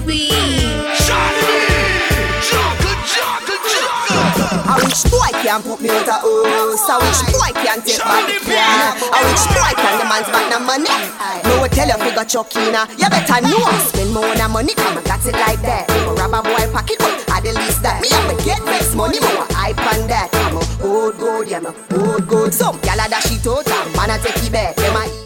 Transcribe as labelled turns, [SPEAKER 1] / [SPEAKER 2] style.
[SPEAKER 1] B.
[SPEAKER 2] A which boy can put me out a house? A which boy can take back the car? A which boy can demands back the money? No one tell you figure chuckina. You better know spend more than money. Come and got it like that. Go rob a boy pocket, but I the least that me have to get this money. More hype on that. I'm a old good, yeah, I'm a old good. Some gyal a dash it out, and man a take it back. Them a